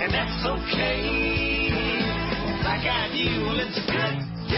and that's okay. Black-eyed mule, it's a good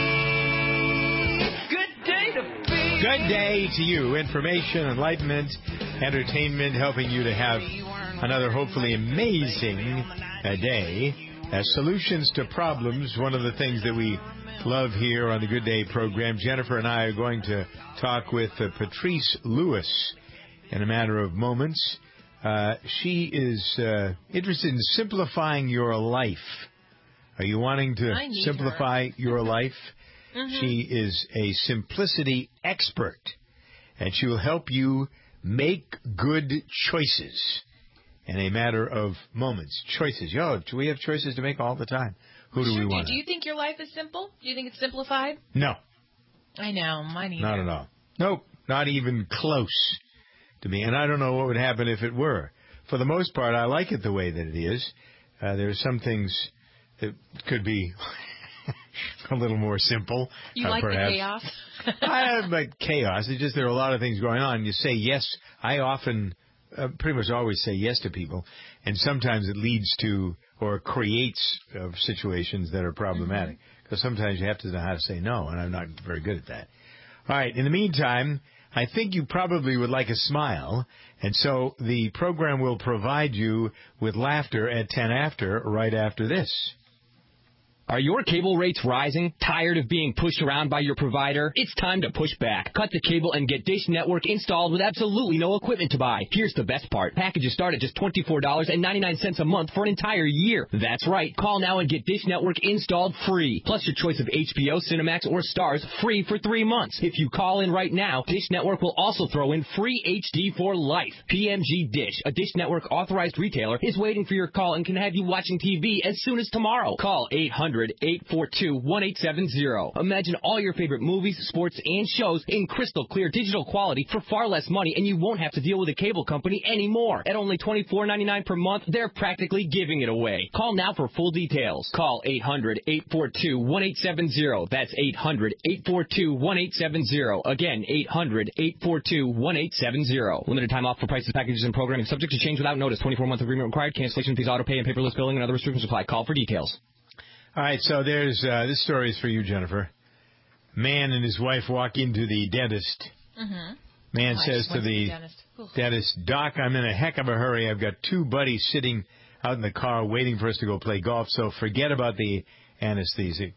day. Good day to be. Good day to you. Information, enlightenment, entertainment, helping you to have another hopefully amazing day. Solutions to problems, one of the things that we love here on the Good Day program. Jennifer and I are going to talk with Patrice Lewis in a matter of moments. She is interested in simplifying your life. Are you wanting to simplify your life? Mm-hmm. She is a simplicity expert, and she will help you make good choices in a matter of moments. Choices. Do we have choices to make all the time? Who do we want? Do you think your life is simple? Do you think it's simplified? No. I know. Mine either. Not at all. Nope. Not even close to me. And I don't know what would happen if it were. For the most part, I like it the way that it is. There are some things that could be a little more simple. You like perhaps. the chaos? I like chaos. It's just there are a lot of things going on. You say yes. I often, pretty much always say yes to people. And sometimes it leads to or creates situations that are problematic. Because sometimes you have to know how to say no, and I'm not very good at that. All right. In the meantime, I think you probably would like a smile, and so the program will provide you with laughter at 10 after, right after this. Are your cable rates rising? Tired of being pushed around by your provider? It's time to push back. Cut the cable and get Dish Network installed with absolutely no equipment to buy. Here's the best part. Packages start at just $24.99 a month for an entire year. That's right. Call now and get Dish Network installed free. Plus your choice of HBO, Cinemax, or Stars free for 3 months. If you call in right now, Dish Network will also throw in free HD for life. PMG Dish, a Dish Network authorized retailer, is waiting for your call and can have you watching TV as soon as tomorrow. Call 800-842-1870. Imagine all your favorite movies, sports, and shows in crystal clear digital quality for far less money, and you won't have to deal with a cable company anymore. At only $24.99 per month, they're practically giving it away. Call now for full details. Call 800-842-1870. That's 800-842-1870. Again, 800-842-1870. Limited time offer for prices, packages, and programming. Subject to change without notice. 24-month agreement required. Cancellation fees, auto pay, and paperless billing and other restrictions apply. Call for details. All right, so there's this story is for you, Jennifer. Man and his wife walk into the dentist. Mm-hmm. Man says to the dentist, "Doc, I'm in a heck of a hurry. I've got 2 buddies sitting out in the car waiting for us to go play golf, so forget about the anesthesia.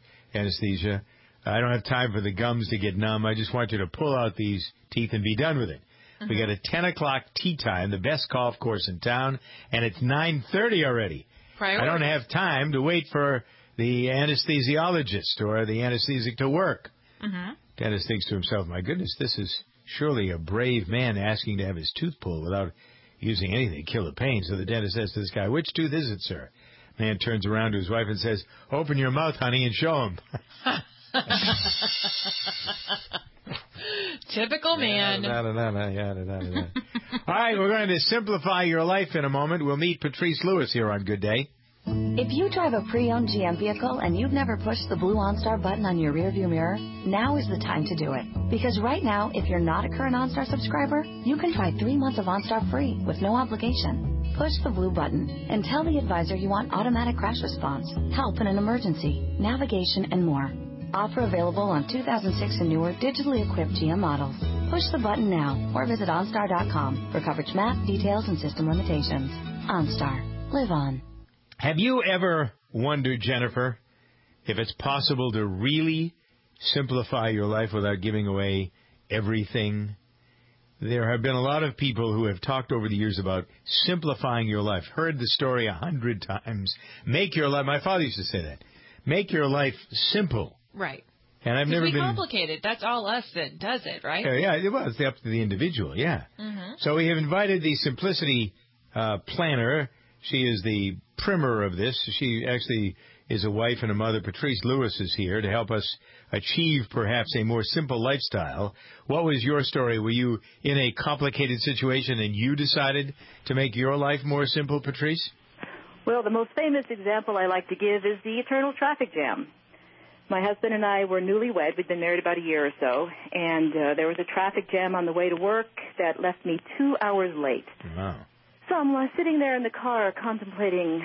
I don't have time for the gums to get numb. I just want you to pull out these teeth and be done with it." Mm-hmm. We got a 10 o'clock tea time, the best golf course in town, and it's 9:30 already. Priority. I don't have time to wait for the anesthesiologist or the anesthetic to work. Mm-hmm. Dentist thinks to himself, my goodness, this is surely a brave man asking to have his tooth pulled without using anything to kill the pain. So the dentist says to this guy, "Which tooth is it, sir?" Man turns around to his wife and says, "Open your mouth, honey, and show him." Typical man. All right, we're going to simplify your life in a moment. We'll meet Patrice Lewis here on Good Day. If you drive a pre-owned GM vehicle and you've never pushed the blue OnStar button on your rearview mirror, now is the time to do it. Because right now, if you're not a current OnStar subscriber, you can try 3 months of OnStar free with no obligation. Push the blue button and tell the advisor you want automatic crash response, help in an emergency, navigation, and more. Offer available on 2006 and newer digitally equipped GM models. Push the button now or visit OnStar.com for coverage map, details, and system limitations. OnStar. Live on. Have you ever wondered, Jennifer, if it's possible to really simplify your life without giving away everything? There have been a lot of people who have talked over the years about simplifying your life. Heard the story 100 times. Make your life, my father used to say that, make your life simple. Right. And I've never been complicated. That's all us that does it, right? Yeah, well, it's up to the individual, yeah. Mm-hmm. So we have invited the Simplicity planner. She is the primer of this. She actually is a wife and a mother. Patrice Lewis is here to help us achieve perhaps a more simple lifestyle. What was your story? Were you in a complicated situation and you decided to make your life more simple, Patrice? Well, the most famous example I like to give is the eternal traffic jam. My husband and I were newlywed. We'd been married about a year or so, and there was a traffic jam on the way to work that left me 2 hours late. Wow. So I'm sitting there in the car contemplating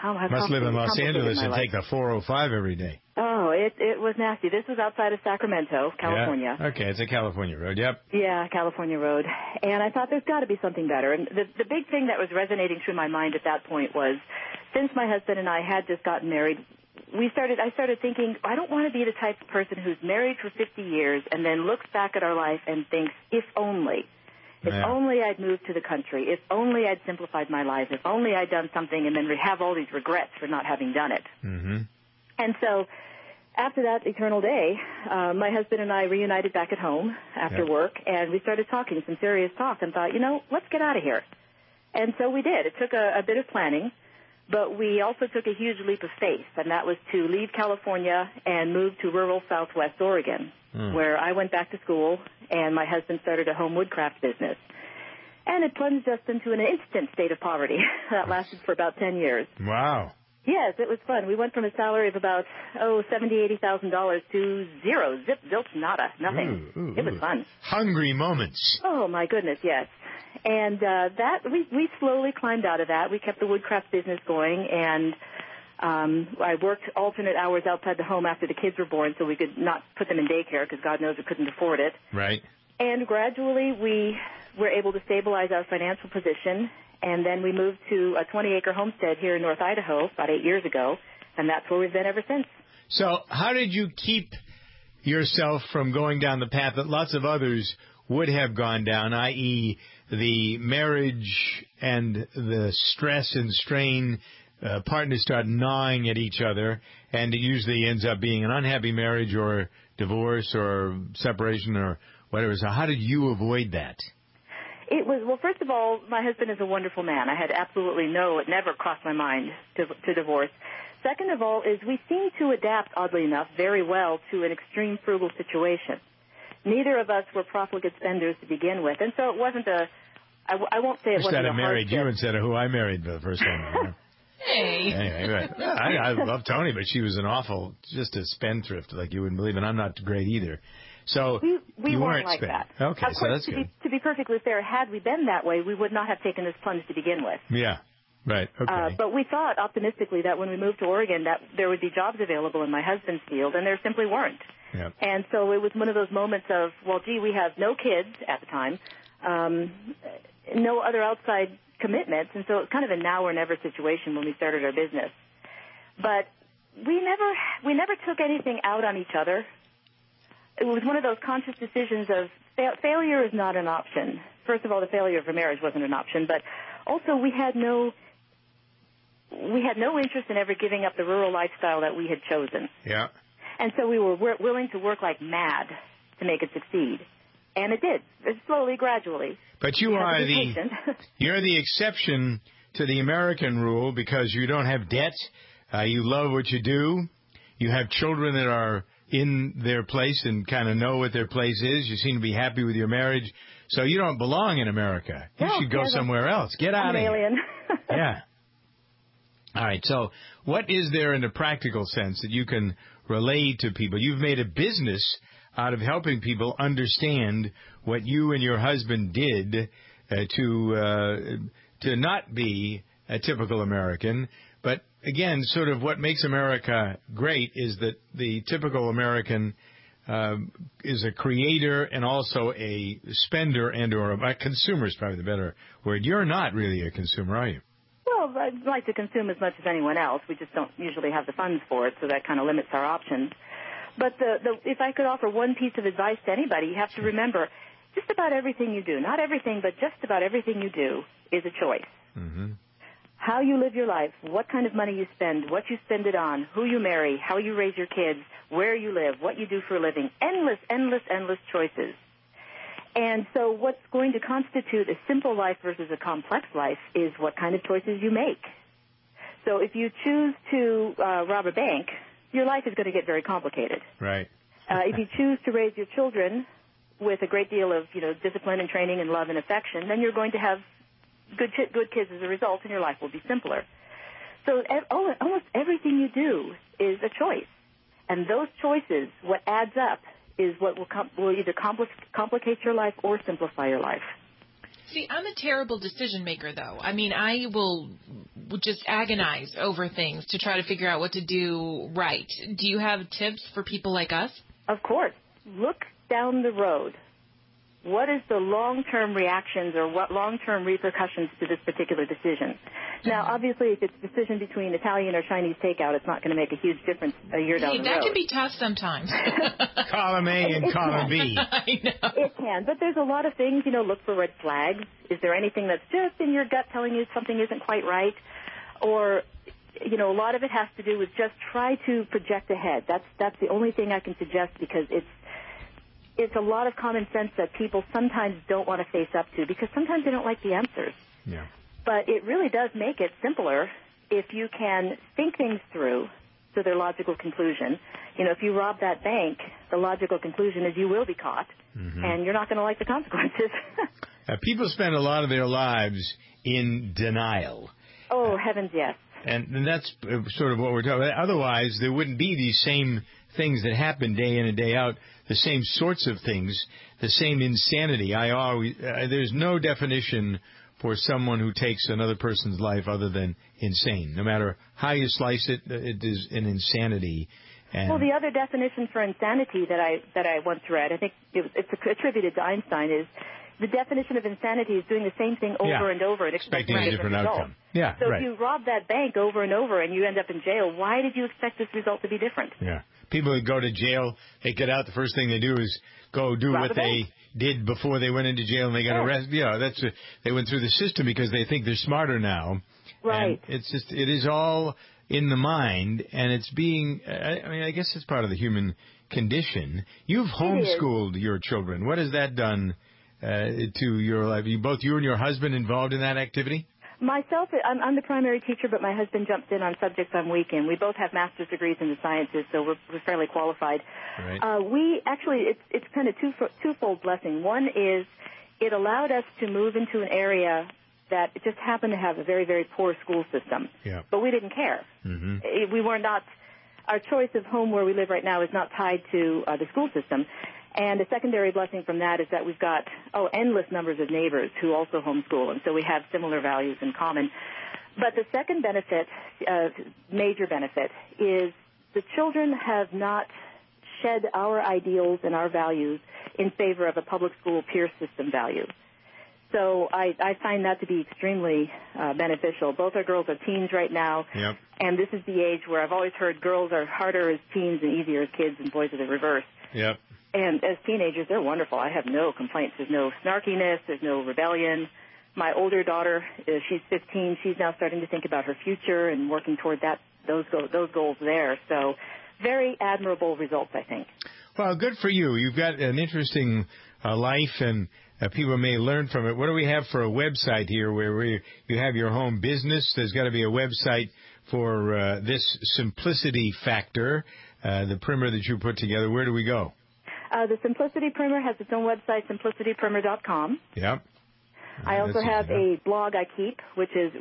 Must live in Los Angeles and my take the 405 every day. Oh, it was nasty. This was outside of Sacramento, California. Yeah. Okay, it's a California road, yep. Yeah, California road. And I thought there's got to be something better. And the big thing that was resonating through my mind at that point was, since my husband and I had just gotten married, I started thinking, I don't want to be the type of person who's married for 50 years and then looks back at our life and thinks, if only. If only I'd moved to the country. If only I'd simplified my life. If only I'd done something and then have all these regrets for not having done it. Mm-hmm. And so after that eternal day, my husband and I reunited back at home after work, and we started talking some serious talk and thought, let's get out of here. And so we did. It took a bit of planning, but we also took a huge leap of faith, and that was to leave California and move to rural southwest Oregon, where I went back to school and my husband started a home woodcraft business. And it plunged us into an instant state of poverty that lasted for about 10 years. Wow. Yes, it was fun. We went from a salary of about, $70,000, $80,000 to zero, zip, zilch, nada, nothing. It was fun. Hungry moments. Oh, my goodness, yes. And we slowly climbed out of that. We kept the woodcraft business going, and I worked alternate hours outside the home after the kids were born so we could not put them in daycare because God knows we couldn't afford it. Right. And gradually we were able to stabilize our financial position, and then we moved to a 20-acre homestead here in North Idaho about 8 years ago, and that's where we've been ever since. So how did you keep yourself from going down the path that lots of others would have gone down, i.e. the marriage and the stress and strain, partners start gnawing at each other, and it usually ends up being an unhappy marriage or divorce or separation or whatever. So how did you avoid that? It was, well, first of all, my husband is a wonderful man. I had absolutely it never crossed my mind to divorce. Second of all is we seem to adapt, oddly enough, very well to an extreme frugal situation. Neither of us were profligate spenders to begin with, and so it wasn't I won't say it wasn't a hardship. Instead of married you instead of who I married for the first time. Hey. Anyway, right. I love Tony, but she was an awful, just a spendthrift like you wouldn't believe, and I'm not great either. So we you weren't weren't like spending. that. Okay, of so course, that's good. To be perfectly fair, had we been that way, we would not have taken this plunge to begin with. Yeah, right, okay. But we thought optimistically that when we moved to Oregon that there would be jobs available in my husband's field, and there simply weren't. Yep. And so it was one of those moments of, well, gee, we have no kids at the time, no other outside commitments, and so it's kind of a now or never situation when we started our business. But we never took anything out on each other. It was one of those conscious decisions of failure is not an option. First of all, the failure of a marriage wasn't an option, but also we had no interest in ever giving up the rural lifestyle that we had chosen. Yeah. And so we were willing to work like mad to make it succeed. And it did, slowly, gradually. But you're the exception to the American rule because you don't have debt, you love what you do, you have children that are in their place and kind of know what their place is, you seem to be happy with your marriage, so you don't belong in America. You should go somewhere else. Get out of here. Alien. Yeah. All right, so what is there in a practical sense that you can relay to people? You've made a business out of helping people understand what you and your husband did to not be a typical American. But again, sort of what makes America great is that the typical American is a creator and also a spender and or a consumer is probably the better word. You're not really a consumer, are you? Well, I'd like to consume as much as anyone else. We just don't usually have the funds for it, so that kind of limits our options. But if I could offer one piece of advice to anybody, you have to remember just about everything you do, not everything, but just about everything you do is a choice. Mm-hmm. How you live your life, what kind of money you spend, what you spend it on, who you marry, how you raise your kids, where you live, what you do for a living, endless choices. And so what's going to constitute a simple life versus a complex life is what kind of choices you make. So if you choose to rob a bank, your life is going to get very complicated. Right. If you choose to raise your children with a great deal of, discipline and training and love and affection, then you're going to have good kids as a result, and your life will be simpler. So almost everything you do is a choice. And those choices, what adds up, is what will either complicate your life or simplify your life. See, I'm a terrible decision maker, though. I mean, I will just agonize over things to try to figure out what to do right. Do you have tips for people like us? Of course. Look down the road. What is the long-term reactions or what long-term repercussions to this particular decision? Now, obviously, if it's a decision between Italian or Chinese takeout, it's not going to make a huge difference a year down the road. That can be tough sometimes. Column A and column B. I know. It can, but there's a lot of things, look for red flags. Is there anything that's just in your gut telling you something isn't quite right? Or, a lot of it has to do with just try to project ahead. That's the only thing I can suggest, because it's a lot of common sense that people sometimes don't want to face up to because sometimes they don't like the answers. Yeah. But it really does make it simpler if you can think things through to their logical conclusion. If you rob that bank, the logical conclusion is you will be caught, and you're not going to like the consequences. People spend a lot of their lives in denial. Oh, heavens, yes. And that's sort of what we're talking about. Otherwise, there wouldn't be these same things that happen day in and day out, the same sorts of things, the same insanity. There's no definition for someone who takes another person's life other than insane. No matter how you slice it, it is an insanity. And well, the other definition for insanity that I once read, I think it's attributed to Einstein, is the definition of insanity is doing the same thing over and over and expecting a different outcome. Yeah, so right. if you rob that bank over and over and you end up in jail, why did you expect this result to be different? Yeah. People who go to jail, they get out, the first thing they do is go do what they did before they went into jail and they got arrested. Yeah, they went through the system because they think they're smarter now. Right. And it is all in the mind, and it's being, I guess it's part of the human condition. You've homeschooled your children. What has that done to your life? Both you and your husband involved in that activity? Myself, I'm the primary teacher, but my husband jumps in on subjects I'm weak in. We both have master's degrees in the sciences, so we're fairly qualified. Right. We actually, it's kind of twofold blessing. One is it allowed us to move into an area that just happened to have a very, very poor school system. Yeah. But we didn't care. We were not, our choice of home where we live right now is not tied to the school system. And a secondary blessing from that is that we've got, endless numbers of neighbors who also homeschool, and so we have similar values in common. But the second benefit, major benefit, is the children have not shed our ideals and our values in favor of a public school peer system value. So I find that to be extremely beneficial. Both our girls are teens right now, and this is the age where I've always heard girls are harder as teens and easier as kids, and boys are the reverse. Yep. And as teenagers, they're wonderful. I have no complaints. There's no snarkiness. There's no rebellion. My older daughter, she's 15. She's now starting to think about her future and working toward those goals there. So very admirable results, I think. Well, good for you. You've got an interesting life, and people may learn from it. What do we have for a website here where you have your home business? There's got to be a website for this Simplicity Factor, the primer that you put together. Where do we go? The Simplicity Primer has its own website, simplicityprimer.com. Yep. I also have a blog I keep, which is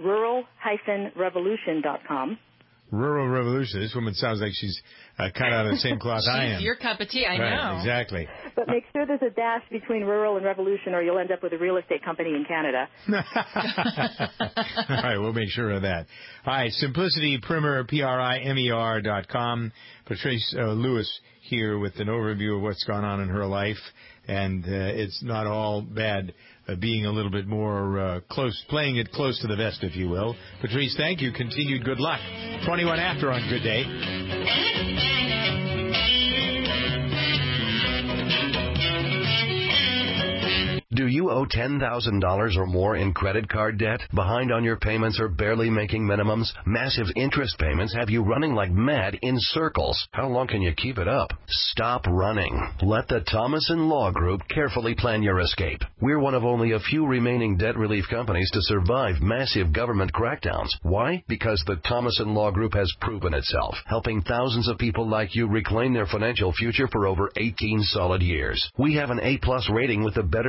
rural-revolution.com. Rural Revolution. This woman sounds like she's cut out of the same cloth I am. She's your cup of tea, I know. Exactly. But make sure there's a dash between rural and revolution, or you'll end up with a real estate company in Canada. All right, we'll make sure of that. All right, Simplicity Primer, PRIMER.com. Patrice Lewis here with an overview of what's gone on in her life, and it's not all bad being a little bit more close, playing it close to the vest, if you will. Patrice, thank you. Continued good luck. 21 after on Good Day. Do you owe $10,000 or more in credit card debt? Behind on your payments or barely making minimums? Massive interest payments have you running like mad in circles. How long can you keep it up? Stop running. Let the Thomason Law Group carefully plan your escape. We're one of only a few remaining debt relief companies to survive massive government crackdowns. Why? Because the Thomason Law Group has proven itself, helping thousands of people like you reclaim their financial future for over 18 solid years. We have an A+ rating with the Better Business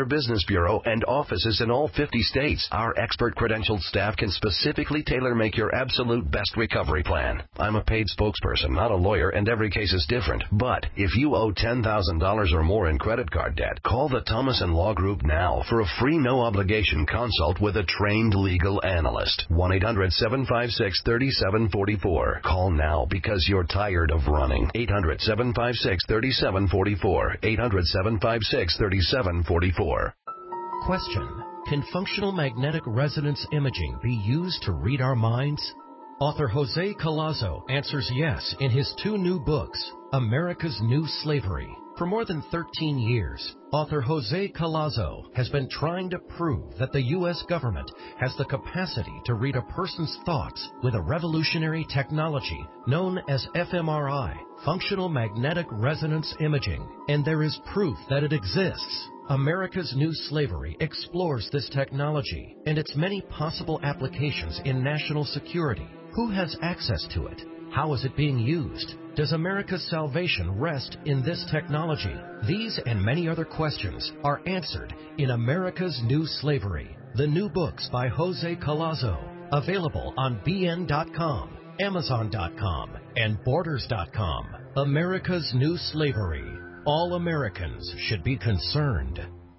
Census Bureau and offices in all 50 states. Our expert credentialed staff can specifically tailor-make your absolute best recovery plan. I'm a paid spokesperson, not a lawyer, and every case is different. But if you owe $10,000 or more in credit card debt, call the Thomas & Law Group now for a free no-obligation consult with a trained legal analyst. 1-800-756-3744. Call now because you're tired of running. 800-756-3744. 800-756-3744. Question: can functional magnetic resonance imaging be used to read our minds? Author Jose Collazo answers yes in his 2 new books, America's New Slavery. For more than 13 years, author Jose Collazo has been trying to prove that the U.S. government has the capacity to read a person's thoughts with a revolutionary technology known as fMRI, functional magnetic resonance imaging, and there is proof that it exists. America's New Slavery explores this technology and its many possible applications in national security. Who has access to it? How is it being used? Does America's salvation rest in this technology? These and many other questions are answered in America's New Slavery, the new books by Jose Collazo, available on BN.com, Amazon.com, and Borders.com. America's New Slavery. All Americans should be concerned.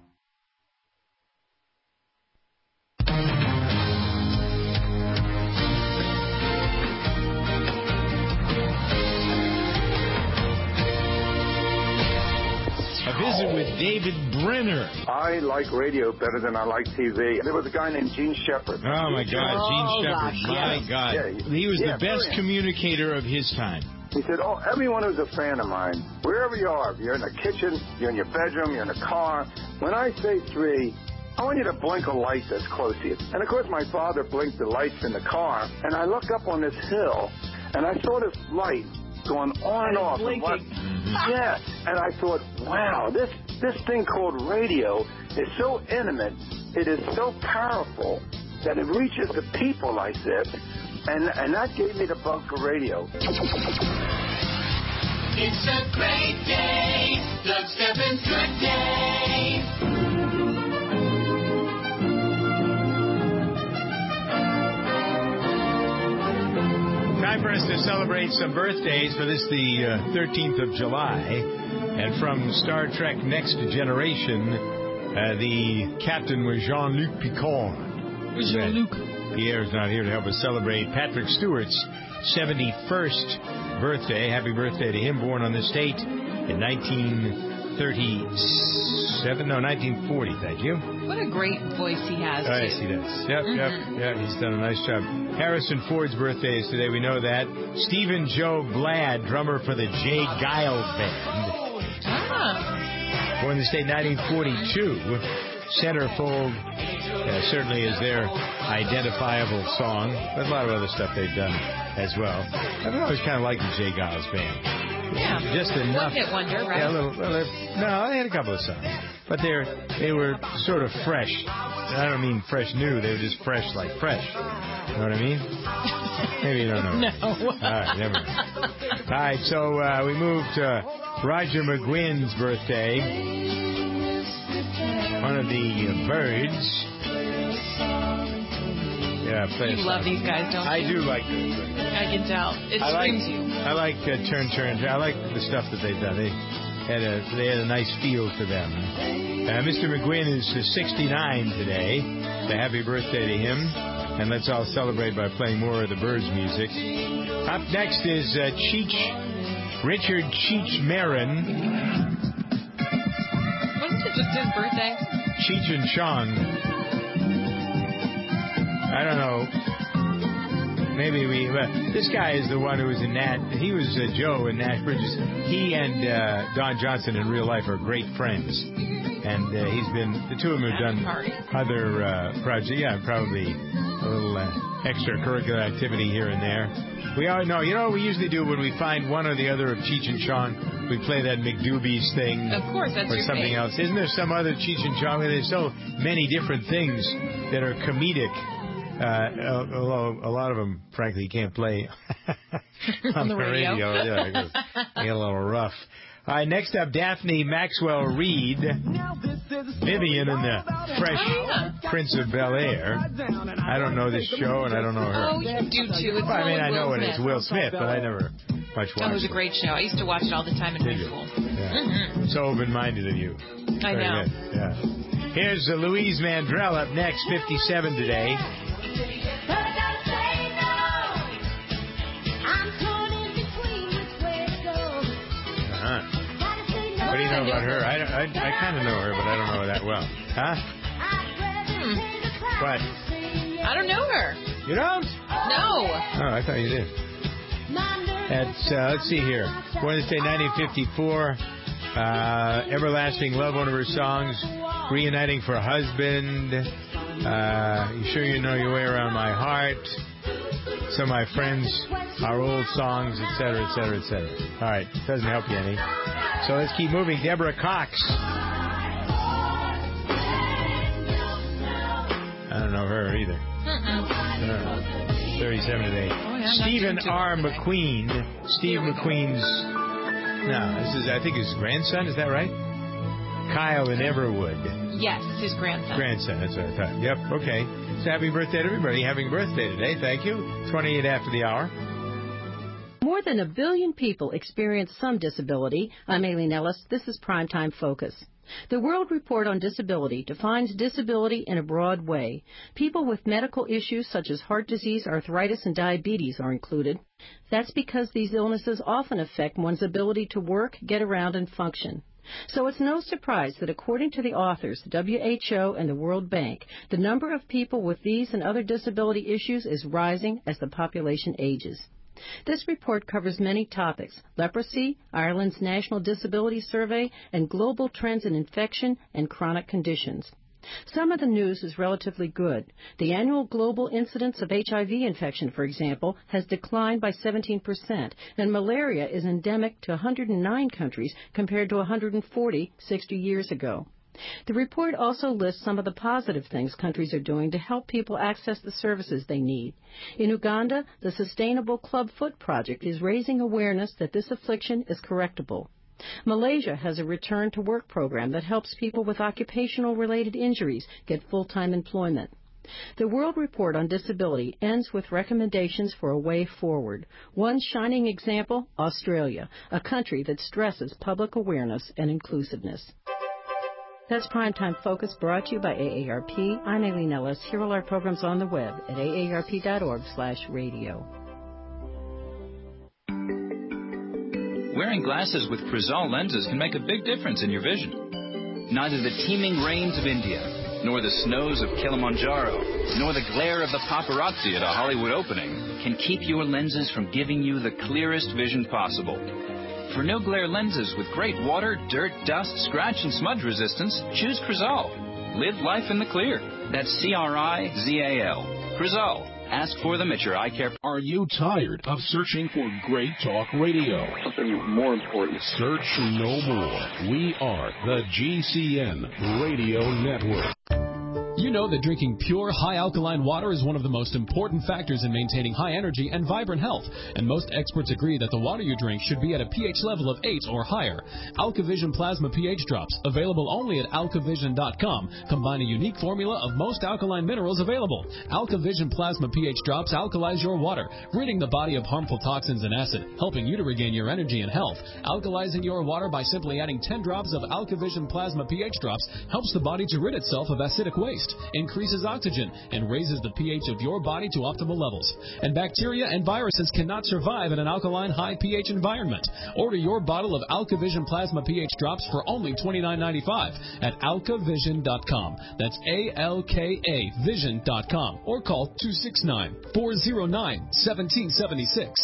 A visit with David Brenner. I like radio better than I like TV. There was a guy named Gene Shepard. Oh, my God, Gene Shepard. My God. Yeah, he was the best brilliant communicator of his time. He said, everyone who's a fan of mine, wherever you are, if you're in the kitchen, you're in your bedroom, you're in a car, when I say 3, I want you to blink a light that's close to you. And, of course, my father blinked the lights in the car, and I looked up on this hill, and I saw this light going on and off. Yes, and I thought, wow, this thing called radio is so intimate, it is so powerful that it reaches the people, I said, and that gave me the bug for radio. It's a great day, Doug Stebbins' good day. Time for us to celebrate some birthdays for this, the 13th of July. And from Star Trek Next Generation, the captain was Jean-Luc Picard. Jean-Luc. Pierre's not here to help us celebrate Patrick Stewart's 71st birthday. Happy birthday to him, born on this date in 1940, thank you. What a great voice he has, too. Yes, he does. Yep, he's done a nice job. Harrison Ford's birthday is today, we know that. Stephen Joe Bladd, drummer for the Jay Giles Band. Born this date 1942. Centerfold certainly is their identifiable song, but a lot of other stuff they've done as well. I've always kind of liked the Jay Giles Band. Yeah, just enough. One hit wonder, right? Yeah, no, they had a couple of songs, but they were sort of fresh. I don't mean fresh new. They were just fresh, like fresh. You know what I mean? Maybe you don't know. No. All right, never mind. All right, so we moved to Roger McGuinn's birthday. One of the Birds. Yeah, you love these guys, don't you? I do like this. I can tell. It screams you. I like Turn. I like the stuff that they've done. They had a nice feel to them. Mr. McGuinn is 69 today. So happy birthday to him. And let's all celebrate by playing more of the Birds music. Up next is Richard Cheech Marin. Wasn't it just his birthday? Cheech and Chong. I don't know. Maybe this guy is the one who was in he was Joe in Nash Bridges. He and Don Johnson in real life are great friends. And the two of them have done other projects. Yeah, probably a little extracurricular activity here and there. We all know, what we usually do when we find one or the other of Cheech and Chong, we play that McDoobies thing. Of course, that's or something else. Isn't there some other Cheech and Chong? There's so many different things that are comedic. Although a lot of them, frankly, you can't play on the radio. Yeah, it get a little rough. All right, next up, Daphne Maxwell Reid. Now this Vivian in the Fresh Prince of Bel-Air. I don't know this show, and I don't know her. Oh, you do too. It's I mean, I know Will it is Smith. Will Smith, but I never much watched it. It was a great show. I used to watch it all the time in high school. Yeah. So open-minded of you. I Very know. good. Yeah. Here's Louise Mandrell up next, 57 today. What do you know about her? I kind of know her, but I don't know her that well. Huh? What? I don't know her. You don't? No. Oh, I thought you did. That's, let's see here. Wednesday, 1954. Everlasting Love, one of her songs. Reuniting for a Husband. You Sure You Know Your Way Around My Heart. Some of My Friends, Our Old Songs, etc., etc., etc. All right. Doesn't help you any. So let's keep moving. Deborah Cox. I don't know her either. No. 37 today. Stephen R. McQueen. Steve McQueen's. No, this is, I think, his grandson. Is that right? Kyle in Everwood. Yes, his grandson. Grandson, that's what I thought. Yep, okay. So happy birthday to everybody. Having a birthday today. Thank you. 28 after the hour. More than 1 billion people experience some disability. I'm Aileen Ellis. This is Primetime Focus. The World Report on Disability defines disability in a broad way. People with medical issues such as heart disease, arthritis, and diabetes are included. That's because these illnesses often affect one's ability to work, get around, and function. So it's no surprise that according to the authors, WHO and the World Bank, the number of people with these and other disability issues is rising as the population ages. This report covers many topics: leprosy, Ireland's National Disability Survey, and global trends in infection and chronic conditions. Some of the news is relatively good. The annual global incidence of HIV infection, for example, has declined by 17%, and malaria is endemic to 109 countries compared to 140 60 years ago. The report also lists some of the positive things countries are doing to help people access the services they need. In Uganda, the Sustainable Club Foot Project is raising awareness that this affliction is correctable. Malaysia has a return-to-work program that helps people with occupational-related injuries get full-time employment. The World Report on Disability ends with recommendations for a way forward. One shining example, Australia, a country that stresses public awareness and inclusiveness. That's Primetime Focus, brought to you by AARP. I'm Aileen Ellis. Hear all our programs on the web at aarp.org/radio. Wearing glasses with Crizal lenses can make a big difference in your vision. Neither the teeming rains of India, nor the snows of Kilimanjaro, nor the glare of the paparazzi at a Hollywood opening can keep your lenses from giving you the clearest vision possible. For no-glare lenses with great water, dirt, dust, scratch, and smudge resistance, choose Crizal. Live life in the clear. That's Crizal. Crizal. Ask for them at your eye care. Are you tired of searching for great talk radio? Something more important. Search no more. We are the GCN Radio Network. You know that drinking pure, high-alkaline water is one of the most important factors in maintaining high energy and vibrant health, and most experts agree that the water you drink should be at a pH level of 8 or higher. AlkaVision Plasma pH Drops, available only at alkavision.com, combine a unique formula of most alkaline minerals available. AlkaVision Plasma pH Drops alkalize your water, ridding the body of harmful toxins and acid, helping you to regain your energy and health. Alkalizing your water by simply adding 10 drops of AlkaVision Plasma pH Drops helps the body to rid itself of acidic waste, increases oxygen, and raises the pH of your body to optimal levels. And bacteria and viruses cannot survive in an alkaline high pH environment. Order your bottle of AlkaVision Plasma pH Drops for only $29.95 at alkavision.com. That's ALKA Vision.com, or call 269-409-1776.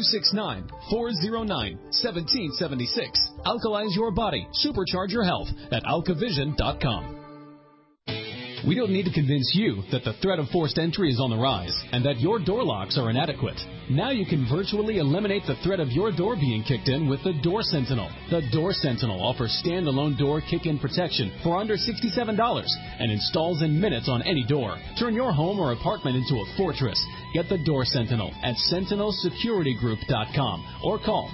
269-409-1776. Alkalize your body. Supercharge your health at alkavision.com. We don't need to convince you that the threat of forced entry is on the rise and that your door locks are inadequate. Now you can virtually eliminate the threat of your door being kicked in with the Door Sentinel. The Door Sentinel offers standalone door kick-in protection for under $67 and installs in minutes on any door. Turn your home or apartment into a fortress. Get the Door Sentinel at sentinelsecuritygroup.com or call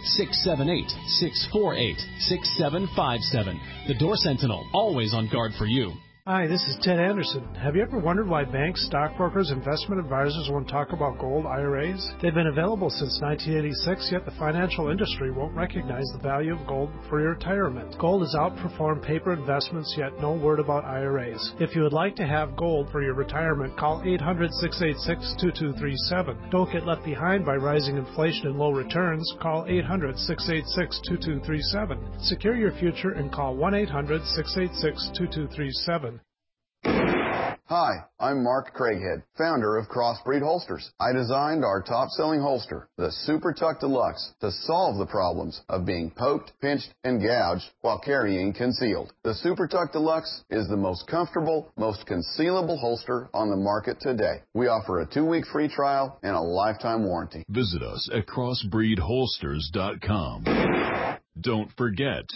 678-648-6757. The Door Sentinel, always on guard for you. Hi, this is Ted Anderson. Have you ever wondered why banks, stockbrokers, investment advisors won't talk about gold IRAs? They've been available since 1986, yet the financial industry won't recognize the value of gold for your retirement. Gold has outperformed paper investments, yet no word about IRAs. If you would like to have gold for your retirement, call 800-686-2237. Don't get left behind by rising inflation and low returns. Call 800-686-2237. Secure your future and call 1-800-686-2237. Hi, I'm Mark Craighead, founder of Crossbreed Holsters. I designed our top-selling holster, the Super Tuck Deluxe, to solve the problems of being poked, pinched, and gouged while carrying concealed. The Super Tuck Deluxe is the most comfortable, most concealable holster on the market today. We offer a 2-week free trial and a lifetime warranty. Visit us at crossbreedholsters.com. Don't forget,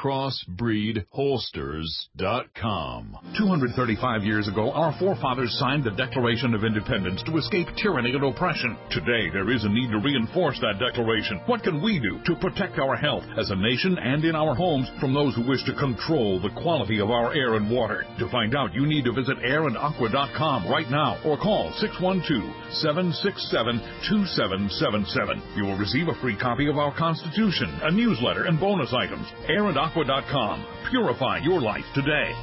crossbreedholsters.com. 235 years ago, our forefathers signed the Declaration of Independence to escape tyranny and oppression. Today, there is a need to reinforce that declaration. What can we do to protect our health as a nation and in our homes from those who wish to control the quality of our air and water? To find out, you need to visit airandaqua.com right now or call 612-767-2777. You will receive a free copy of our Constitution, a newsletter, and bonus items. airandaqua.com. Purify your life today.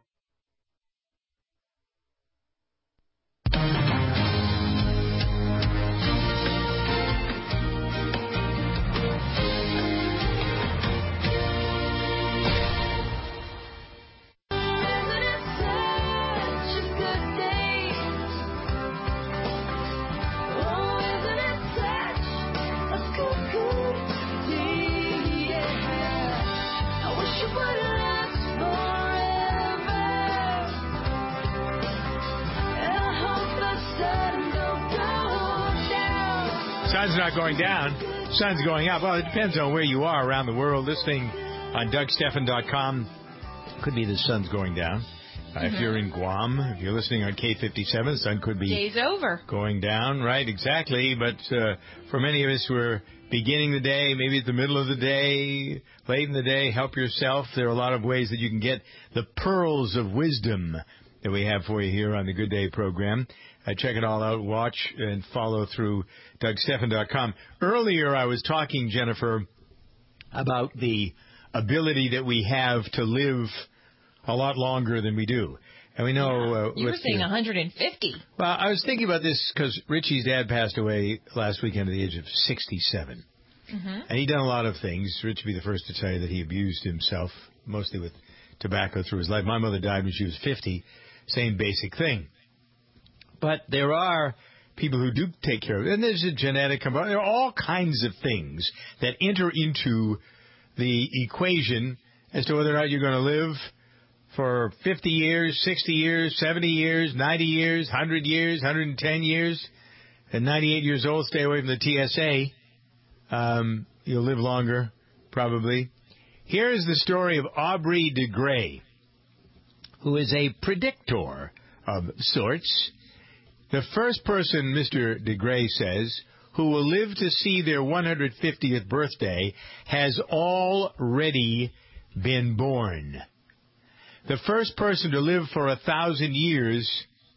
Sun's not going down. Sun's going up. Well, it depends on where you are around the world. Listening on DougStephan.com, could be the sun's going down. If you're in Guam, if you're listening on K57, the sun could be... Day's over. ...going down, right, exactly. But for many of us who are beginning the day, maybe at the middle of the day, late in the day, help yourself. There are a lot of ways that you can get the pearls of wisdom that we have for you here on the Good Day program. Check it all out. Watch and follow through DougStephan.com. Earlier, I was talking, Jennifer, about the ability that we have to live a lot longer than we do. And we know... you were saying 150. Well, I was thinking about this because Richie's dad passed away last weekend at the age of 67. And he'd done a lot of things. Rich would be the first to tell you that he abused himself, mostly with tobacco through his life. My mother died when she was 50. Same basic thing. But there are people who do take care of it. And there's a genetic component. There are all kinds of things that enter into the equation as to whether or not you're going to live for 50 years, 60 years, 70 years, 90 years, 100 years, 110 years. At 98 years old, stay away from the TSA. You'll live longer, probably. Here's the story of Aubrey de Grey, who is a predictor of sorts. The first person, Mr. de Grey says, who will live to see their 150th birthday has already been born. The first person to live for 1,000 years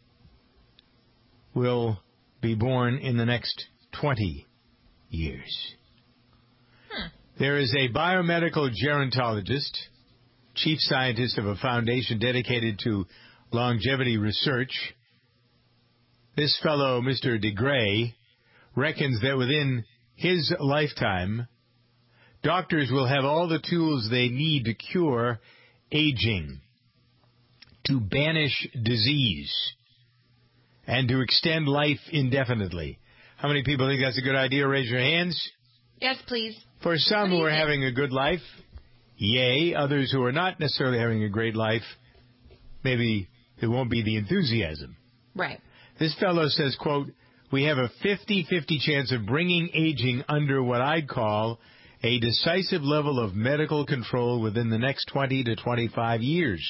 will be born in the next 20 years. There is a biomedical gerontologist, chief scientist of a foundation dedicated to longevity research. This fellow, Mr. de Grey, reckons that within his lifetime, doctors will have all the tools they need to cure aging, to banish disease, and to extend life indefinitely. How many people think that's a good idea? Raise your hands. Yes, please. For some who are having a good life, yay. Others who are not necessarily having a great life, maybe there won't be the enthusiasm. Right. This fellow says, quote, we have a 50-50 chance of bringing aging under what I'd call a decisive level of medical control within the next 20 to 25 years.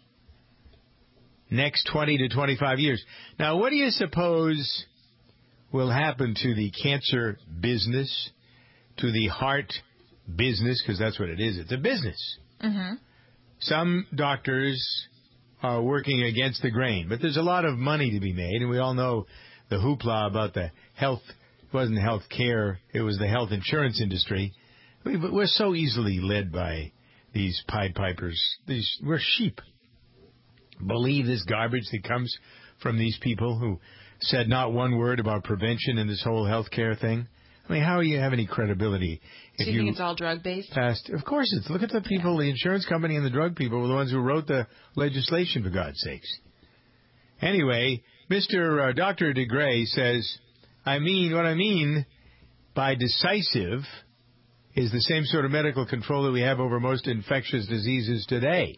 Next 20 to 25 years. Now, what do you suppose will happen to the cancer business, to the heart business, because that's what it is. It's a business. Mm-hmm. Some doctors are working against the grain, but there's a lot of money to be made, and we all know the hoopla about the health. It wasn't health care, it was the health insurance industry. We're so easily led by these Pied Pipers. We're sheep. Believe this garbage that comes from these people who said not one word about prevention in this whole health care thing. I mean, how do you have any credibility? Do you think it's all drug-based? Of course it's. Look at the people, the insurance company and the drug people were the ones who wrote the legislation, for God's sakes. Anyway, Mr. Dr. DeGray says, what I mean by decisive is the same sort of medical control that we have over most infectious diseases today.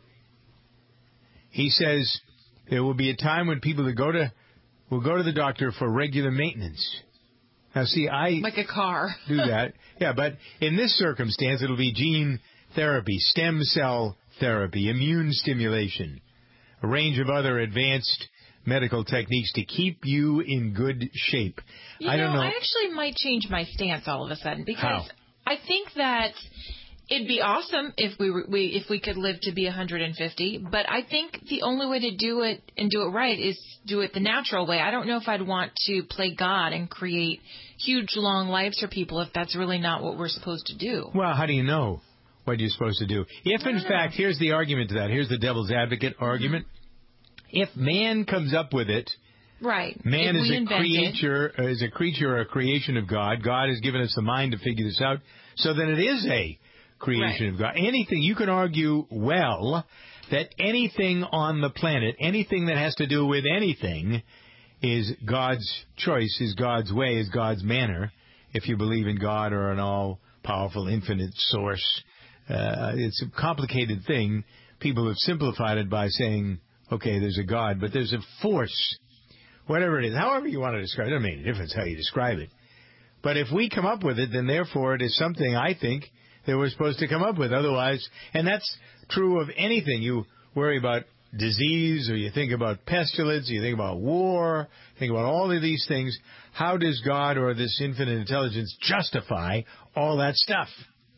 He says there will be a time when people will go to the doctor for regular maintenance. Now, see, like a car. do that. Yeah, but in this circumstance, it'll be gene therapy, stem cell therapy, immune stimulation, a range of other advanced medical techniques to keep you in good shape. I don't know. I actually might change my stance all of a sudden because How? I think that it'd be awesome if we could live to be 150, but I think the only way to do it and do it right is do it the natural way. I don't know if I'd want to play God and create huge long lives for people if that's really not what we're supposed to do. Well, how do you know what you're supposed to do? If, in fact, here's the argument to that. Here's the devil's advocate argument. If man comes up with it, right? Man is a creature or a creation of God. God has given us the mind to figure this out. So then it is a creation of God. Anything, you can argue well that anything on the planet, anything that has to do with anything is God's choice, is God's way, is God's manner, if you believe in God or an all-powerful infinite source. It's a complicated thing. People have simplified it by saying, okay, there's a God, but there's a force, whatever it is, however you want to describe it. It doesn't make any difference how you describe it. But if we come up with it, then therefore it is something, I think, that we're supposed to come up with. Otherwise, and that's true of anything. You worry about disease, or you think about pestilence, or you think about war, think about all of these things. How does God or this infinite intelligence justify all that stuff?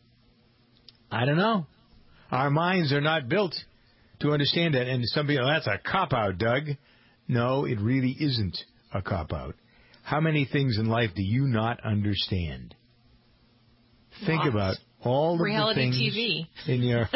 I don't know. Our minds are not built to understand that. And some people, that's a cop-out, Doug. No, it really isn't a cop-out. How many things in life do you not understand? Think about all of reality the things TV in your...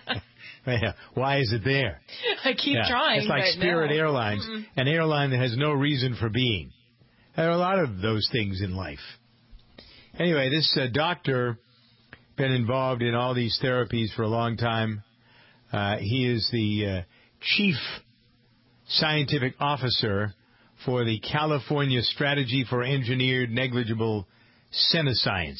Why is it there? I keep trying. It's like but Spirit no. Airlines, an airline that has no reason for being. There are a lot of those things in life. Anyway, this doctor been involved in all these therapies for a long time. He is the chief scientific officer for the California Strategy for Engineered Negligible Senescience,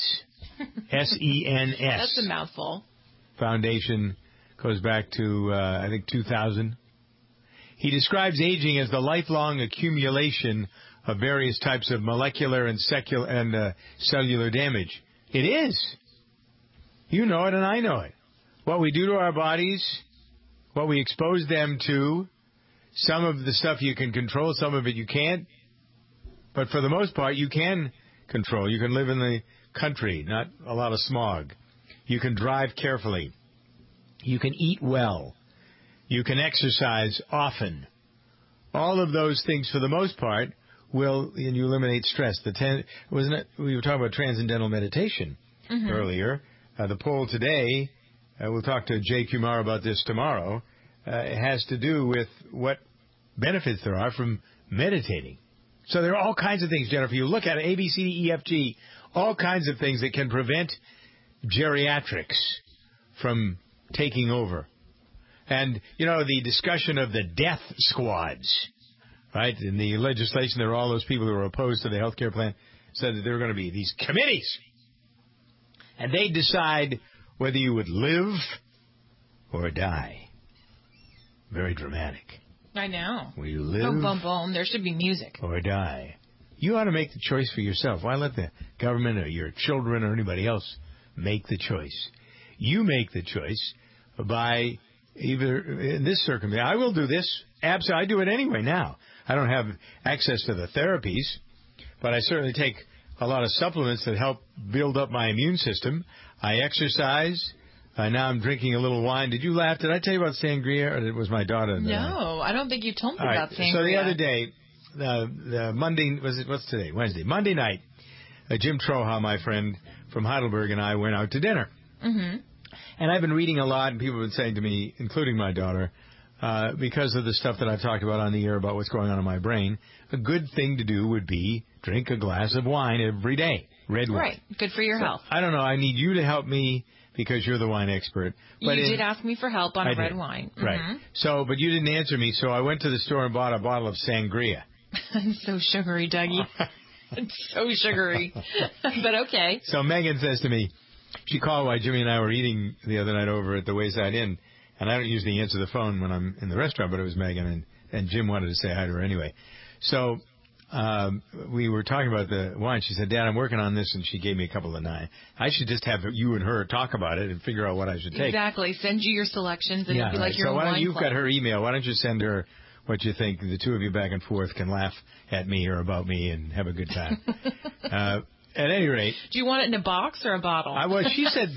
SENS. That's a mouthful. Foundation goes back to, I think, 2000. He describes aging as the lifelong accumulation of various types of molecular and cellular damage. It is. You know it and I know it. What we do to our bodies, what we expose them to, some of the stuff you can control, some of it you can't. But for the most part, you can control. You can live in the country, not a lot of smog. You can drive carefully. You can eat well. You can exercise often. All of those things, for the most part, will, and you eliminate stress. Wasn't it? We were talking about transcendental meditation earlier. The poll today, we'll talk to Jay Kumar about this tomorrow, it has to do with what benefits there are from meditating. So there are all kinds of things, Jennifer. You look at it, A, B, C, D, E, F, G, all kinds of things that can prevent geriatrics from taking over. And, the discussion of the death squads, right? In the legislation, there were all those people who were opposed to the health care plan, said that there were going to be these committees. And they decide whether you would live or die. Very dramatic. I know. Will you live Boom, boom, boom. There should be music. or die? You ought to make the choice for yourself. Why let the government or your children or anybody else make the choice? You make the choice by either, in this circumstance, I will do this. Absolutely. I do it anyway now. I don't have access to the therapies, but I certainly take a lot of supplements that help build up my immune system. I exercise. Now I'm drinking a little wine. Did you laugh? Did I tell you about sangria, or it was my daughter? No, I don't think you told me All about right. sangria. So the other day, the Monday, what's today? Wednesday. Monday night, Jim Troha, my friend from Heidelberg, and I went out to dinner. Mm-hmm. And I've been reading a lot, and people have been saying to me, including my daughter, because of the stuff that I've talked about on the air about what's going on in my brain, a good thing to do would be drink a glass of wine every day, red wine. Right. Good for your health. I don't know. I need you to help me because you're the wine expert. But You did ask me for help on I a red did. wine. Right. Mm-hmm. So, but you didn't answer me, so I went to the store and bought a bottle of sangria. It's so sugary, Dougie. It's so sugary. But okay. So Megan says to me, she called while Jimmy and I were eating the other night over at the Wayside Inn, and I don't usually answer the phone when I'm in the restaurant, but it was Megan, and Jim wanted to say hi to her anyway. So we were talking about the wine. She said, Dad, I'm working on this, and she gave me a couple of nine. I should just have you and her talk about it and figure out what I should take. Exactly. Send you your selections, and it'll be like your so own why don't wine you've club. got her email. Why don't you send her what you think? The two of you back and forth can laugh at me or about me and have a good time. At any rate, do you want it in a box or a bottle? She said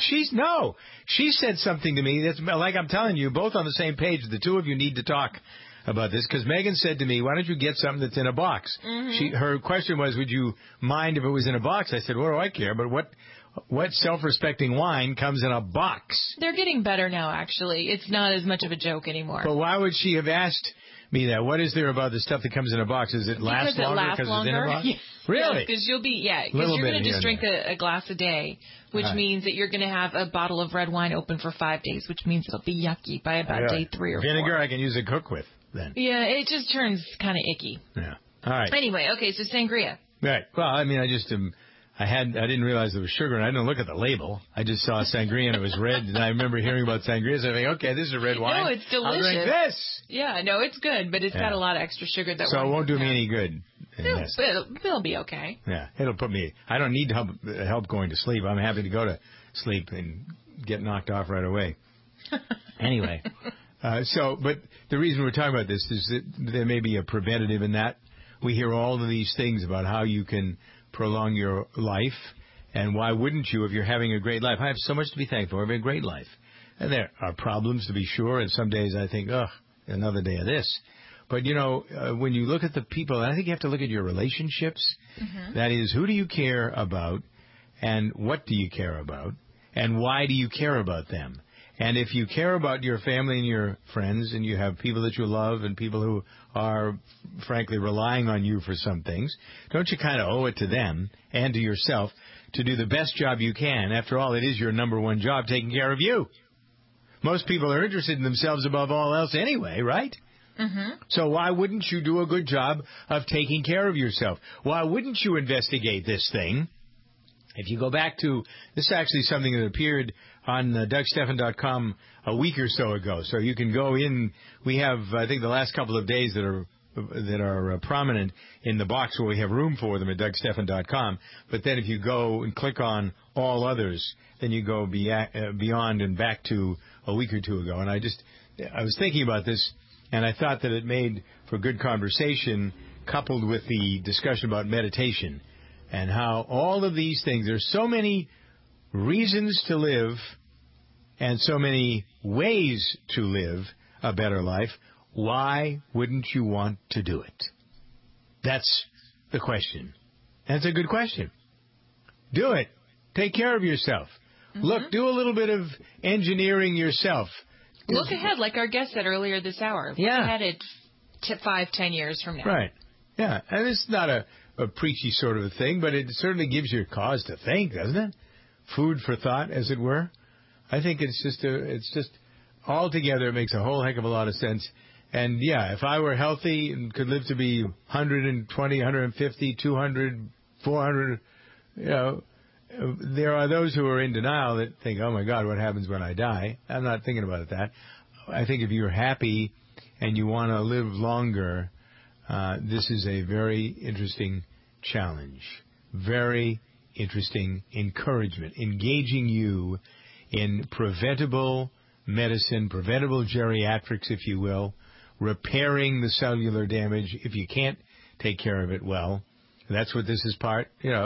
she said something to me that's like I'm telling you, both on the same page. The two of you need to talk about this because Megan said to me, "Why don't you get something that's in a box?" Mm-hmm. Her question was, "Would you mind if it was in a box?" I said, "What do I care?" But what self-respecting wine comes in a box? They're getting better now. Actually, it's not as much of a joke anymore. But why would she have asked me that? What is there about the stuff that comes in a box? Does it last longer because it's in a box? Yeah. Really? Because you'll be, because Little you're going bit to just here and drink a glass a day, which Right. means that you're going to have a bottle of red wine open for 5 days, which means it'll be yucky by about Really? day 3 or 4. Vinegar I can use to cook with then. Yeah, it just turns kind of icky. Yeah. All right. Anyway, okay, so sangria. Right. Well, I mean, I didn't realize there was sugar, and I didn't look at the label. I just saw sangria, and it was red, and I remember hearing about sangria, so I think, okay, this is a red wine. No, it's delicious. I'll drink this. Yeah, no, it's good, but it's got a lot of extra sugar that So it won't do me any good. No, but it'll be okay. Yeah, it'll put me. I don't need help going to sleep. I'm happy to go to sleep and get knocked off right away. Anyway, but the reason we're talking about this is that there may be a preventative in that. We hear all of these things about how you can prolong your life, and why wouldn't you if you're having a great life? I have so much to be thankful for. I have a great life. And there are problems, to be sure, and some days I think, another day of this. But, when you look at the people, I think you have to look at your relationships. Mm-hmm. That is, who do you care about, and what do you care about, and why do you care about them? And if you care about your family and your friends, and you have people that you love and people who are, frankly, relying on you for some things, don't you kind of owe it to them and to yourself to do the best job you can? After all, it is your number one job, taking care of you. Most people are interested in themselves above all else anyway, right? Mm-hmm. So why wouldn't you do a good job of taking care of yourself? Why wouldn't you investigate this thing? If you go back to, this is actually something that appeared on DougStephan.com a week or so ago. So you can go in. We have, I think, the last couple of days that are prominent in the box where we have room for them at DougStephan.com. But then if you go and click on all others, then you go beyond and back to a week or two ago. And I was thinking about this, and I thought that it made for good conversation coupled with the discussion about meditation. And how all of these things, there's so many reasons to live and so many ways to live a better life. Why wouldn't you want to do it? That's the question. That's a good question. Do it. Take care of yourself. Mm-hmm. Look, do a little bit of engineering yourself. Look ahead, like our guest said earlier this hour. Look ahead at 5-10 years from now. Right. Yeah. And it's not a preachy sort of a thing, but it certainly gives you a cause to think, doesn't it? Food for thought, as it were. I think it's just altogether it makes a whole heck of a lot of sense. And yeah, if I were healthy and could live to be 120, 150, 200, 400, there are those who are in denial that think, oh my God, what happens when I die? I'm not thinking about that. I think if you're happy and you want to live longer, this is a very interesting challenge. Very interesting encouragement. Engaging you in preventable medicine, preventable geriatrics, if you will, repairing the cellular damage if you can't take care of it well. That's what this is part,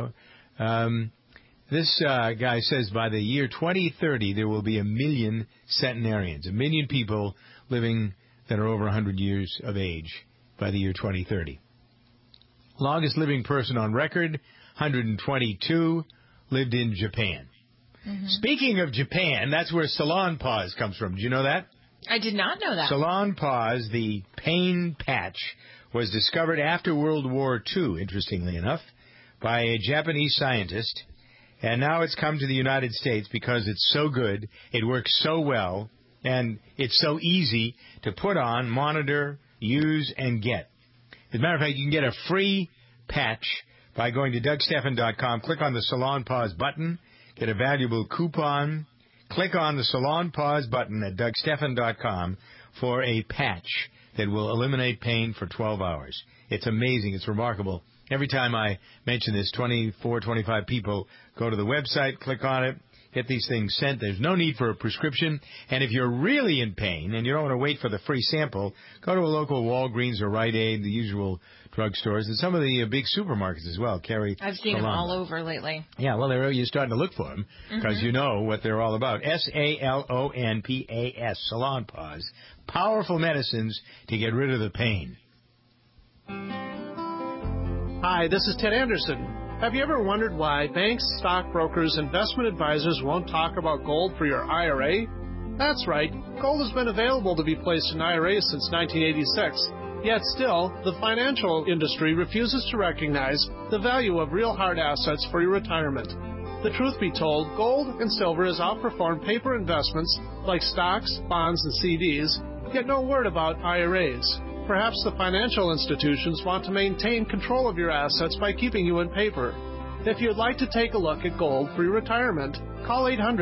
This guy says by the year 2030, there will be 1 million centenarians, 1 million people living that are over 100 years of age by the year 2030. Longest living person on record, 122, lived in Japan. Mm-hmm. Speaking of Japan, that's where Salonpas comes from. Do you know that? I did not know that. Salonpas, the pain patch, was discovered after World War II, interestingly enough, by a Japanese scientist. And now it's come to the United States because it's so good, it works so well, and it's so easy to put on, monitor, use, and get. As a matter of fact, you can get a free patch by going to DougStephan.com, click on the Salonpas button, get a valuable coupon, click on the Salonpas button at DougStephan.com for a patch that will eliminate pain for 12 hours. It's amazing. It's remarkable. Every time I mention this, 24, 25 people go to the website, click on it, get these things sent. There's no need for a prescription. And if you're really in pain and you don't want to wait for the free sample, go to a local Walgreens or Rite Aid, the usual drugstores, and some of the big supermarkets as well carry. I've seen them all over lately. Yeah, well, you're starting to look for them because you know what they're all about. Salonpas, Salonpas. Powerful medicines to get rid of the pain. Hi, this is Ted Anderson. Have you ever wondered why banks, stockbrokers, investment advisors won't talk about gold for your IRA? That's right. Gold has been available to be placed in IRAs since 1986. Yet still, the financial industry refuses to recognize the value of real hard assets for your retirement. The truth be told, gold and silver has outperformed paper investments like stocks, bonds, and CDs, yet no word about IRAs. Perhaps the financial institutions want to maintain control of your assets by keeping you in paper. If you'd like to take a look at gold for your retirement, call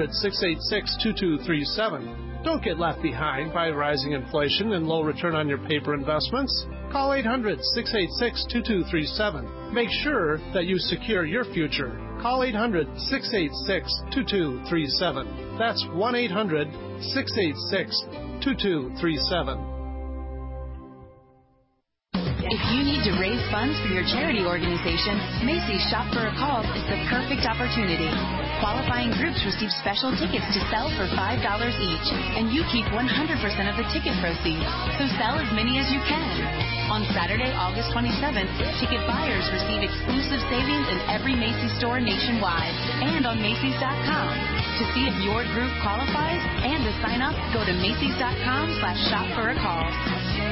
800-686-2237. Don't get left behind by rising inflation and low return on your paper investments. Call 800-686-2237. Make sure that you secure your future. Call 800-686-2237. That's 1-800-686-2237. If you need to raise funds for your charity organization, Macy's Shop for a Cause is the perfect opportunity. Qualifying groups receive special tickets to sell for $5 each, and you keep 100% of the ticket proceeds, so sell as many as you can. On Saturday, August 27th, ticket buyers receive exclusive savings in every Macy's store nationwide and on Macy's.com. To see if your group qualifies and to sign up, go to Macy's.com/shop-for-a-cause.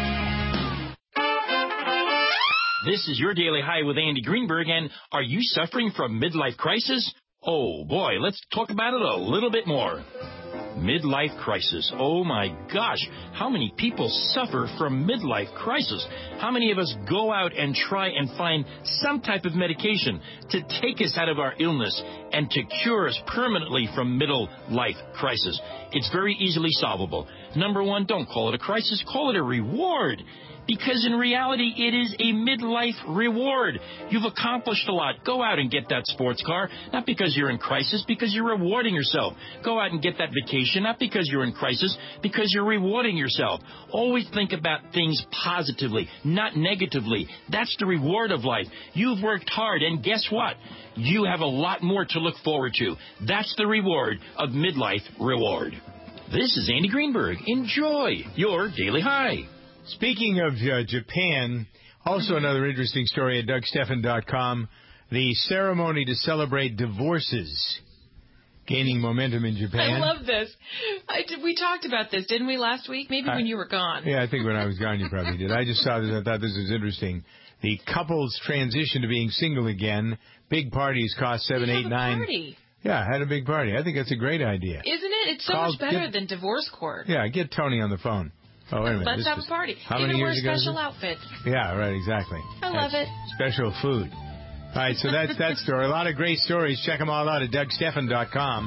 This is your Daily High with Andy Greenberg, and are you suffering from midlife crisis? Oh, boy, let's talk about it a little bit more. Midlife crisis. Oh, my gosh. How many people suffer from midlife crisis? How many of us go out and try and find some type of medication to take us out of our illness and to cure us permanently from middle life crisis? It's very easily solvable. Number one, don't call it a crisis. Call it a reward. Because in reality, it is a midlife reward. You've accomplished a lot. Go out and get that sports car, not because you're in crisis, because you're rewarding yourself. Go out and get that vacation, not because you're in crisis, because you're rewarding yourself. Always think about things positively, not negatively. That's the reward of life. You've worked hard, and guess what? You have a lot more to look forward to. That's the reward of midlife reward. This is Andy Greenberg. Enjoy your Daily High. Speaking of Japan, also another interesting story at DougStephan.com. The ceremony to celebrate divorces gaining momentum in Japan. I love this. We talked about this, didn't we, last week? Maybe when you were gone. Yeah, I think when I was gone you probably did. I just saw this. I thought this was interesting. The couple's transition to being single again. Big parties cost $7, $8, $9. Party. Yeah, I had a big party. I think that's a great idea. Isn't it? It's so much better than divorce court. Yeah, get Tony on the phone. Oh, wait a minute. Let's have a party. How many years ago? Special outfit. Yeah, right, exactly. I love it. Special food. All right, so that's that story. A lot of great stories. Check them all out at DougStephan.com.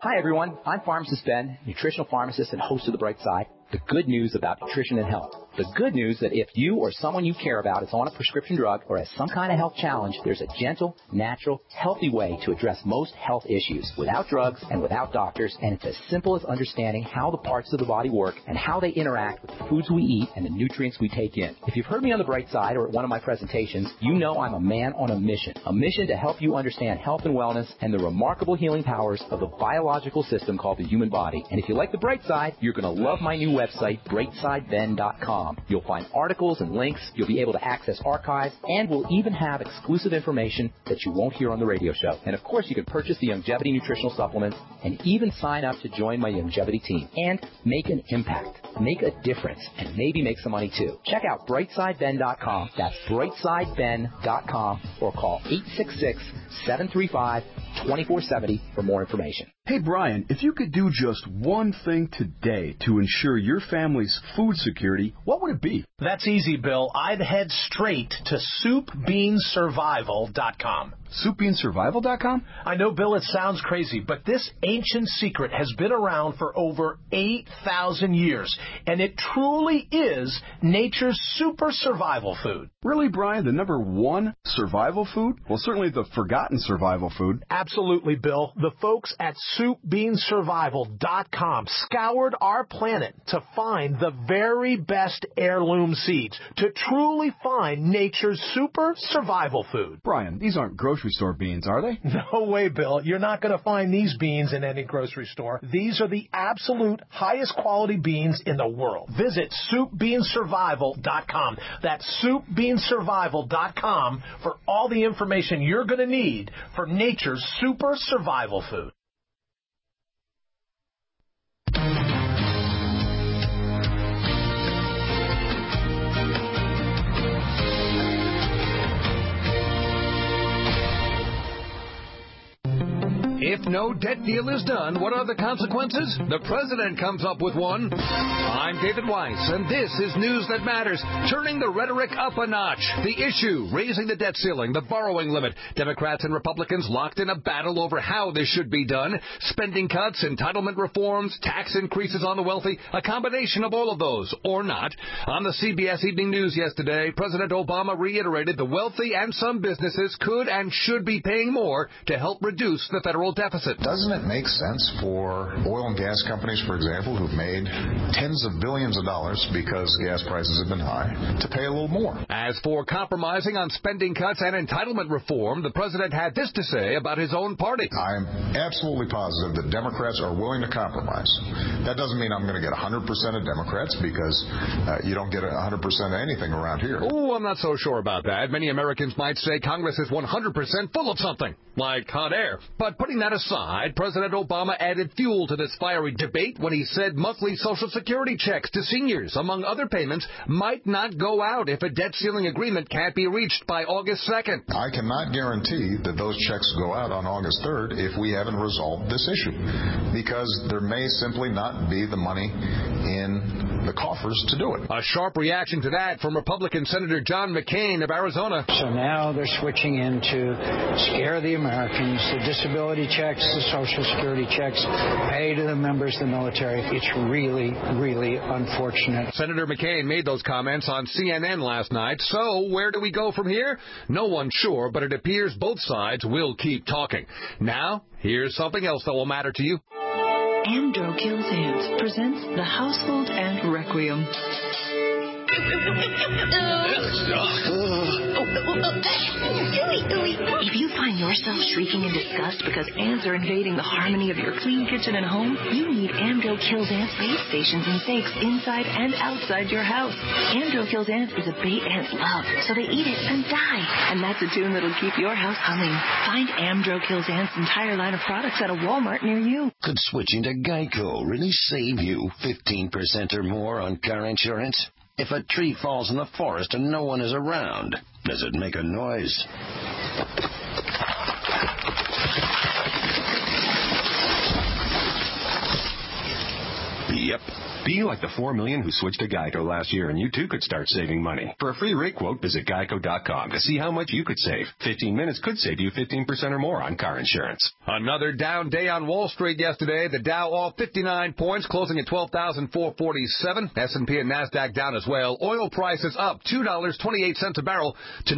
Hi, everyone. I'm Pharmacist Ben, nutritional pharmacist and host of The Bright Side. The good news about nutrition and health. The good news that if you or someone you care about is on a prescription drug or has some kind of health challenge, there's a gentle, natural, healthy way to address most health issues without drugs and without doctors, and it's as simple as understanding how the parts of the body work and how they interact with the foods we eat and the nutrients we take in. If you've heard me on The Bright Side or at one of my presentations, you know I'm a man on a mission to help you understand health and wellness and the remarkable healing powers of the biological system called the human body. And if you like The Bright Side, you're going to love my new website, brightsideben.com. You'll find articles and links, you'll be able to access archives, and we'll even have exclusive information that you won't hear on the radio show. And of course, you can purchase the Youngevity nutritional supplements and even sign up to join my Youngevity team and make an impact, make a difference, and maybe make some money too. Check out brightsideben.com. That's brightsideben.com, or call 866-735-2470 for more information. Hey, Brian, if you could do just one thing today to ensure your family's food security, what would it be? That's easy, Bill. I'd head straight to SoupBeanSurvival.com. SoupBeanSurvival.com? I know, Bill, it sounds crazy, but this ancient secret has been around for over 8,000 years, and it truly is nature's super survival food. Really, Brian? The number one survival food? Well, certainly the forgotten survival food. Absolutely, Bill. The folks at SoupBeanSurvival.com scoured our planet to find the very best heirloom seeds, to truly find nature's super survival food. Brian, these aren't grocery store beans, are they? No way, Bill. You're not going to find these beans in any grocery store. These are the absolute highest quality beans in the world. Visit SoupBeanSurvival.com. That's SoupBeanSurvival.com for all the information you're going to need for nature's super survival food. If no debt deal is done, what are the consequences? The president comes up with one. I'm David Weiss, and this is News That Matters, turning the rhetoric up a notch. The issue, raising the debt ceiling, the borrowing limit. Democrats and Republicans locked in a battle over how this should be done. Spending cuts, entitlement reforms, tax increases on the wealthy, a combination of all of those, or not. On the CBS Evening News yesterday, President Obama reiterated the wealthy and some businesses could and should be paying more to help reduce the federal deficit. Doesn't it make sense for oil and gas companies, for example, who've made tens of billions of dollars because gas prices have been high, to pay a little more? As for compromising on spending cuts and entitlement reform, the president had this to say about his own party. I'm absolutely positive that Democrats are willing to compromise. That doesn't mean I'm going to get 100% of Democrats, because you don't get 100% of anything around here. Oh, I'm not so sure about that. Many Americans might say Congress is 100% full of something, like hot air. But putting that aside, President Obama added fuel to this fiery debate when he said monthly Social Security checks to seniors, among other payments, might not go out if a debt ceiling agreement can't be reached by August 2nd. I cannot guarantee that those checks go out on August 3rd if we haven't resolved this issue, because there may simply not be the money in the coffers to do it. A sharp reaction to that from Republican Senator John McCain of Arizona. So now they're switching in to scare the Americans, the disability checks, the Social Security checks, pay to the members of the military. It's really, really unfortunate. Senator McCain made those comments on CNN last night. So where do we go from here? No one's sure, but it appears both sides will keep talking. Now, here's something else that will matter to you. Amdro Kills Ants presents The Household Ant Requiem. If you find yourself shrieking in disgust because ants are invading the harmony of your clean kitchen and home, you need Amdro Kills Ants bait stations and stakes inside and outside your house. Amdro Kills Ants is a bait ants love, so they eat it and die. And that's a tune that'll keep your house humming. Find Amdro Kills Ants' entire line of products at a Walmart near you. Could switching to Geico really save you 15% or more on car insurance? If a tree falls in the forest and no one is around, does it make a noise? Yep. Be like the 4 million who switched to Geico last year, and you too could start saving money. For a free rate quote, visit geico.com to see how much you could save. 15 minutes could save you 15% or more on car insurance. Another down day on Wall Street yesterday. The Dow off 59 points, closing at 12,447. S&P and NASDAQ down as well. Oil prices up $2.28 a barrel to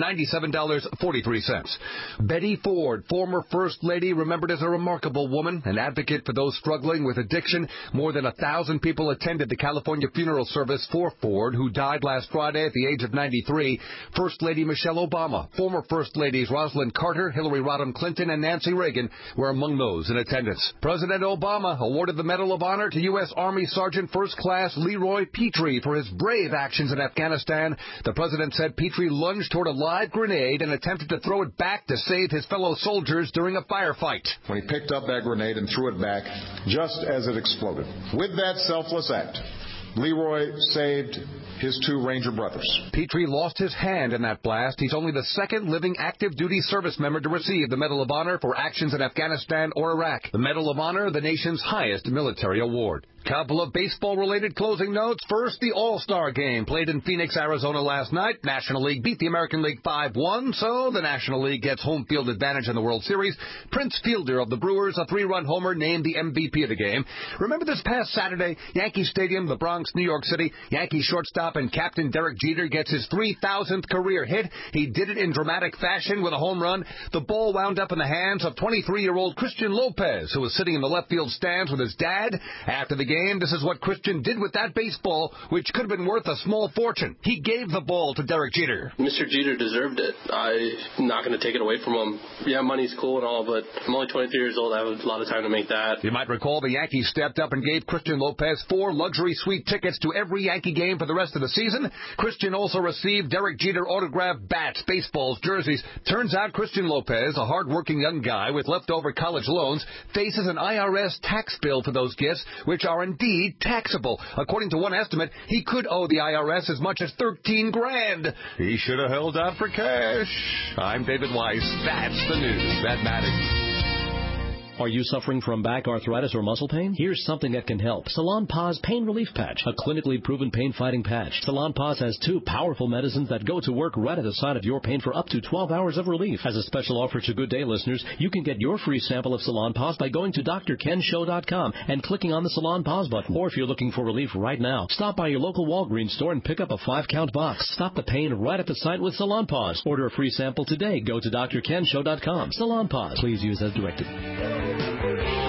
$97.43. Betty Ford, former First Lady, remembered as a remarkable woman, an advocate for those struggling with addiction. More than 1,000 people attended the California funeral service for Ford, who died last Friday at the age of 93. First Lady Michelle Obama, former First Ladies Rosalind Carter, Hillary Rodham Clinton, and Nancy Reagan were among those in attendance. President Obama awarded the Medal of Honor to U.S. Army Sergeant First Class Leroy Petrie for his brave actions in Afghanistan. The president said Petrie lunged toward a live grenade and attempted to throw it back to save his fellow soldiers during a firefight. When he picked up that grenade and threw it back just as it exploded. With that selfless act, Leroy saved his 2 Ranger brothers. Petrie lost his hand in that blast. He's only the second living active duty service member to receive the Medal of Honor for actions in Afghanistan or Iraq. The Medal of Honor, the nation's highest military award. Couple of baseball-related closing notes. First, the All-Star game played in Phoenix, Arizona last night. National League beat the American League 5-1, so the National League gets home field advantage in the World Series. Prince Fielder of the Brewers, a 3-run homer, named the MVP of the game. Remember this past Saturday, Yankee Stadium, the Bronx, New York City, Yankee shortstop and captain Derek Jeter gets his 3,000th career hit. He did it in dramatic fashion with a home run. The ball wound up in the hands of 23-year-old Christian Lopez, who was sitting in the left field stands with his dad. After the game, this is what Christian did with that baseball, which could have been worth a small fortune. He gave the ball to Derek Jeter. Mr. Jeter deserved it. I'm not going to take it away from him. Yeah, money's cool and all, but I'm only 23 years old. I have a lot of time to make that. You might recall the Yankees stepped up and gave Christian Lopez 4 luxury suite tickets to every Yankee game for the rest of the season. Christian also received Derek Jeter autographed bats, baseballs, jerseys. Turns out Christian Lopez, a hard-working young guy with leftover college loans, faces an IRS tax bill for those gifts, which are indeed taxable. According to one estimate, he could owe the IRS as much as $13,000. He should have held out for cash. I'm David Weiss. That's the news that matters. Are you suffering from back arthritis or muscle pain? Here's something that can help. Salonpas Pain Relief Patch, a clinically proven pain-fighting patch. Salonpas has 2 powerful medicines that go to work right at the site of your pain for up to 12 hours of relief. As a special offer to Good Day listeners, you can get your free sample of Salonpas by going to drkenshow.com and clicking on the Salonpas button. Or if you're looking for relief right now, stop by your local Walgreens store and pick up a 5-count box. Stop the pain right at the site with Salonpas. Order a free sample today. Go to drkenshow.com. Salonpas. Please use as directed.